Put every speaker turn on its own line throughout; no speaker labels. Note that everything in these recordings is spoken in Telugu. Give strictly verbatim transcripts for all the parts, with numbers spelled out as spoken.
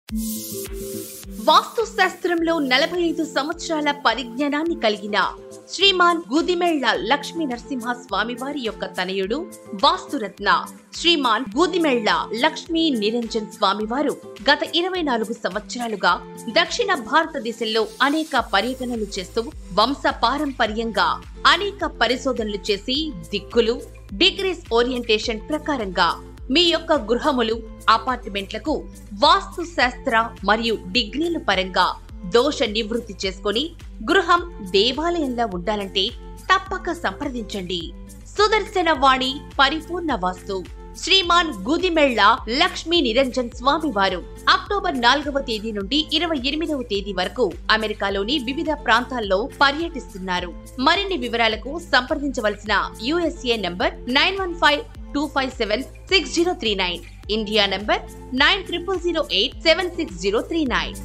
వాస్తు శాస్త్రంలో నలభై ఐదు సంవత్సరాల పరిజ్ఞానాన్ని కలిగిన శ్రీమాన్ గూదిమెళ్ల లక్ష్మీ నరసింహ స్వామివారి యొక్క తనయుడు వాస్తురత్న శ్రీమాన్ గూదిమెళ్ల లక్ష్మీ నిరంజన్ స్వామివారు గత ఇరవై నాలుగు సంవత్సరాలుగా దక్షిణ భారతదేశంలో అనేక పర్యటనలు చేస్తూ వంశ పారంపర్యంగా అనేక పరిశోధనలు చేసి దిక్కులు డిగ్రీస్ ఓరియంటేషన్ ప్రకారంగా మీ యొక్క గృహములు అపార్ట్మెంట్లకు వాస్తు శాస్త్ర మరియు డిగ్రీల పరంగా దోష నివృత్తి చేసుకుని గృహం దేవాలయంలా ఉండాలంటే తప్పక సంప్రదించండి. సుదర్శన వాణి పరిపూర్ణ వాస్తు శ్రీమాన్ గూదిమెళ్ల లక్ష్మీ నిరంజన్ స్వామి వారు అక్టోబర్ నాలుగవ తేదీ నుండి ఇరవై ఎనిమిదవ తేదీ వరకు అమెరికాలోని వివిధ ప్రాంతాల్లో పర్యటిస్తున్నారు. మరిన్ని వివరాలకు సంప్రదించవలసిన USA number nine one five two five seven six zero three nine, India number nine triple zero eight seven six zero three nine.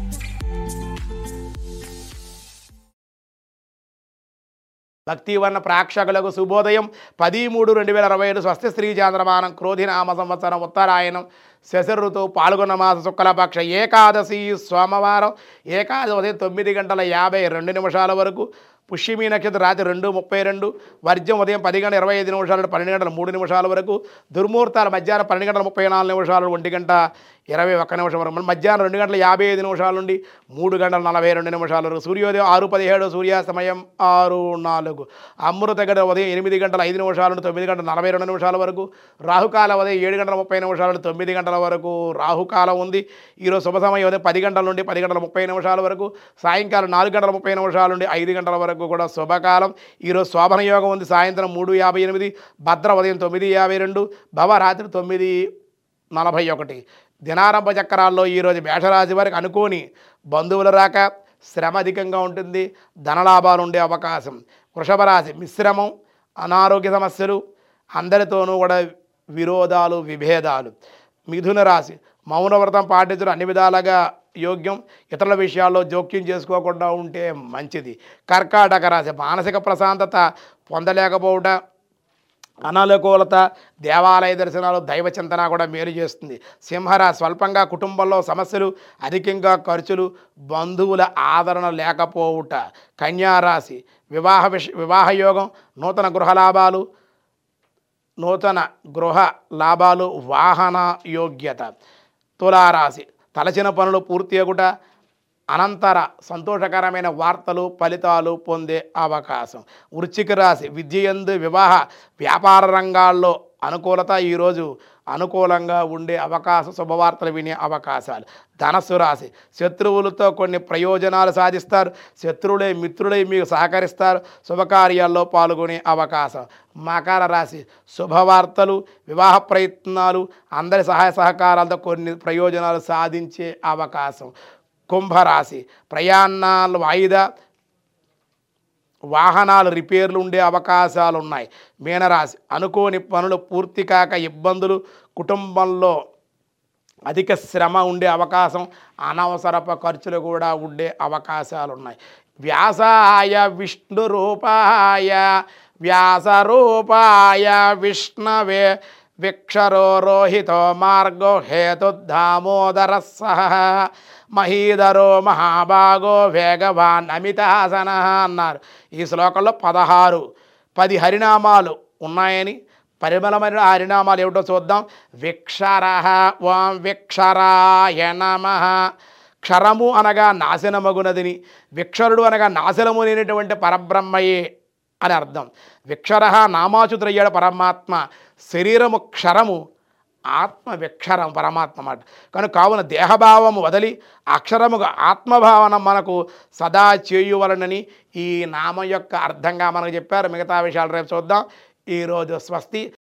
భక్తివర్ణ ప్రేక్షకులకు శుభోదయం. పది మూడు రెండు వేల అరవై ఏడు స్వస్తి శ్రీ చాంద్రమానం క్రోధినామ సంవత్సరం ఉత్తరాయణం శశి ఋతువు పాల్గొన్న మాస శుక్లపక్ష ఏకాదశి సోమవారం ఏకాదశి తొమ్మిది గంటల యాభై రెండు నిమిషాల వరకు, పుష్యమి నక్షత్రం రాత్రి రెండు ముప్పై రెండు, వర్జ్యం ఉదయం పది గంటల ఇరవై ఐదు నిమిషాల నుండి పన్నెండు గంటల మూడు నిమిషాల వరకు, దుర్ముహూర్తాలు మధ్యాహ్నం పన్నెండు గంటల ముప్పై నాలుగు నిమిషాలు ఒంటి గంట ఇరవై ఒక్క నిమిషం వరకు, మధ్యాహ్నం రెండు గంటల యాభై ఐదు నిమిషాల నుండి మూడు గంటల నలభై రెండు నిమిషాల వరకు, సూర్యోదయం ఆరు పదిహేడు, సూర్యాస్తమయం ఆరు నాలుగు, అమృత గడ ఉదయం ఎనిమిది గంటల ఐదు నిమిషాల నుండి తొమ్మిది గంటల నలభై రెండు నిమిషాల వరకు, రాహుకాలం ఉదయం ఏడు గంటల ముప్పై నిమిషాల నుండి తొమ్మిది గంటల వరకు రాహుకాలం ఉంది. ఈరోజు శుభ సమయం ఉదయం పది గంటల నుండి పది గంటల ముప్పై నిమిషాల వరకు, సాయంకాలం నాలుగు గంటల ముప్పై నిమిషాల నుండి ఐదు గంటల వరకు కూడా శుభకాలం. ఈరోజు శోభన యోగం ఉంది. సాయంత్రం మూడు యాభై ఎనిమిది, భద్ర ఉదయం తొమ్మిది యాభై రెండు, భవ రాత్రి తొమ్మిది నలభై ఒకటి. దినారంభ చక్రాల్లో ఈరోజు మేషరాశి వారికి అనుకోని బంధువుల రాక, శ్రమ అధికంగా ఉంటుంది, ధనలాభాలు ఉండే అవకాశం. వృషభ రాశి మిశ్రమం, అనారోగ్య సమస్యలు, అందరితోనూ కూడా విరోధాలు విభేదాలు. మిథున రాశి మౌనవ్రతం పాటించడం అన్ని విధాలుగా యోగ్యం, ఇతరుల విషయాల్లో జోక్యం చేసుకోకుండా ఉంటే మంచిది. కర్కాటక రాశి మానసిక ప్రశాంతత పొందలేకపోవట, అననుకూలత, దేవాలయ దర్శనాలు, దైవ చింతన కూడా మేలు చేస్తుంది. సింహరాశి స్వల్పంగా కుటుంబంలో సమస్యలు, అధికంగా ఖర్చులు, బంధువుల ఆదరణ లేకపోవుట. కన్యారాశి వివాహ విష వివాహ యోగం, నూతన గృహ లాభాలు నూతన గృహ లాభాలు వాహన యోగ్యత. తులారాశి తలచిన పనులు పూర్తి అగుట, అనంతర సంతోషకరమైన వార్తలు ఫలితాలు పొందే అవకాశం. వృశ్చిక రాశి విద్యయందు, వివాహ వ్యాపార రంగాల్లో అనుకూలత, ఈరోజు అనుకూలంగా ఉండే అవకాశం, శుభవార్తలు వినే అవకాశాలు. ధనస్సు రాశి శత్రువులతో కొన్ని ప్రయోజనాలు సాధిస్తారు, శత్రువులే మిత్రులై మీకు సహకరిస్తారు, శుభకార్యాల్లో పాల్గొనే అవకాశం. మకర రాశి శుభవార్తలు, వివాహ ప్రయత్నాలు, అందరి సహాయ సహకారాలతో కొన్ని ప్రయోజనాలు సాధించే అవకాశం. కుంభరాశి ప్రయాణాలు వాయిదా, వాహనాలు రిపేర్లు ఉండే అవకాశాలు ఉన్నాయి. మీనరాశి అనుకోని పనులు పూర్తి కాక ఇబ్బందులు, కుటుంబంలో అధిక శ్రమ ఉండే అవకాశం, అనవసరపు ఖర్చులు కూడా ఉండే అవకాశాలు ఉన్నాయి. వ్యాసాయ విష్ణు రూపాయ వ్యాస రూపాయ విష్ణవే విక్షరో రోహితో మార్గో హేతు దామోదర సహ మహీధరో మహాభాగో వేగవాన్ అమితాసన అన్నారు. ఈ శ్లోకంలో పదహారు పది హరినామాలు ఉన్నాయని, పరిమళమైన హరినామాలు ఏమిటో చూద్దాం. విక్షర ఓం విక్షరాయ నమః. క్షరము అనగా నాశనమగునదిని, విక్షరుడు అనగా నాశనము లేనటువంటి పరబ్రహ్మయే అని అర్థం. విక్షర నామాచుతురయ్యాడు పరమాత్మ, శరీరము క్షరము, ఆత్మ విక్షరం పరమాత్మ మాట. కనుక కావున దేహభావము వదిలి అక్షరముగా ఆత్మభావన మనకు సదా చేయువలనని ఈ నామం యొక్క అర్థంగా మనకు చెప్పారు. మిగతా విషయాలు రేపు చూద్దాం. ఈరోజు స్వస్తి.